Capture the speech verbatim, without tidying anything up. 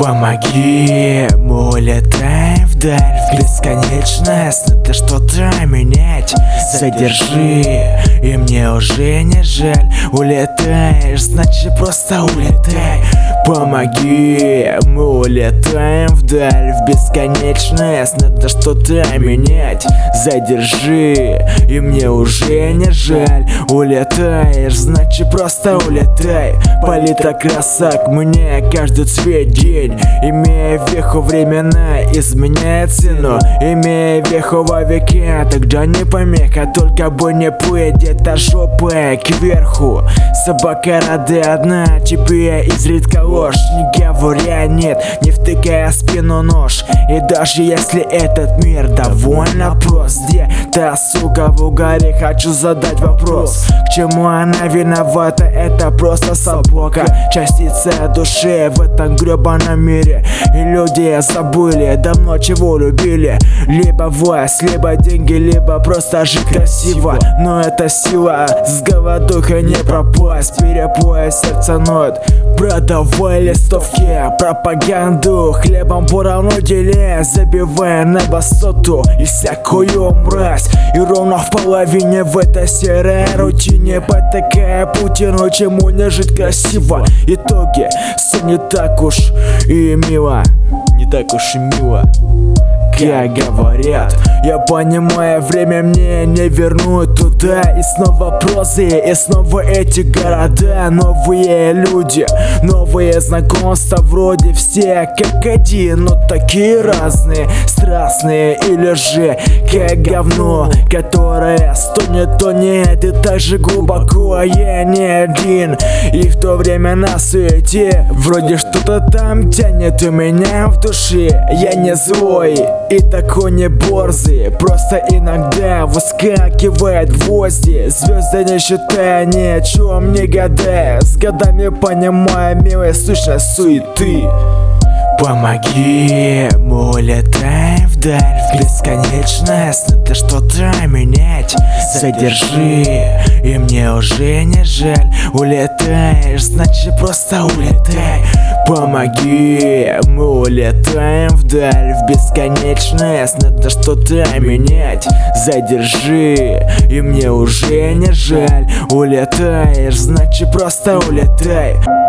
Помоги, мы улетаем вдаль, в бесконечность. Надо что-то менять. Задержи, и мне уже не жаль. Улетаешь, значит просто улетай. Помоги, мы улетаем вдаль, в бесконечность. Надо что-то менять. Задержи, и мне уже не жаль. Улетаешь, значит просто улетай. Палитра красок мне каждый цвет день. Имея веху времена, изменяет цену. Имея веху во веке, тогда не помеха. Только бы не плыть где-то жопой кверху. Собака рады одна, тебе изредка ложь. Не говоря нет, не втыкая спину нож. И даже если этот мир довольно прост, где та сука в угаре, хочу задать вопрос. К чему она виновата, это просто собака. Частица души в этом гребаном мире. И люди забыли давно, чего любили. Либо власть, либо деньги, либо просто жить красиво. Но это сила, с голодухой не пропасть. Перепоя сердца ноет, продавай листовки, пропаганду хлебом поровну дели, забивая на высоту и всякую мразь. И ровно в половине в этой серой рутине, потакая Путину, чему не жить красиво. Итоги, все не так уж и мило, не так уж и мило, как говорят. Я понимаю, время мне не вернуть туда. И снова прозы, и снова эти города. Новые люди, новые знакомства. Вроде все как один, но такие разные, страстные. Или же как говно, которое стонет, тонет и так же глубоко. Я не один, и в то время на суете вроде что-то там тянет у меня в душе. Я не злой и такой не борзый, просто иногда выскакивает гвозди. Звезды не считая, ни о чем не гадая, с годами понимая милая сущность суеты. Помоги, мы улетаем вдаль, в бесконечность. Надо что-то менять. Задержи, и мне уже не жаль. Улетаешь, значит просто улетай. Помоги, мы улетаем вдаль, в бесконечность. Надо что-то менять. Задержи, и мне уже не жаль. Улетаешь, значит просто улетай.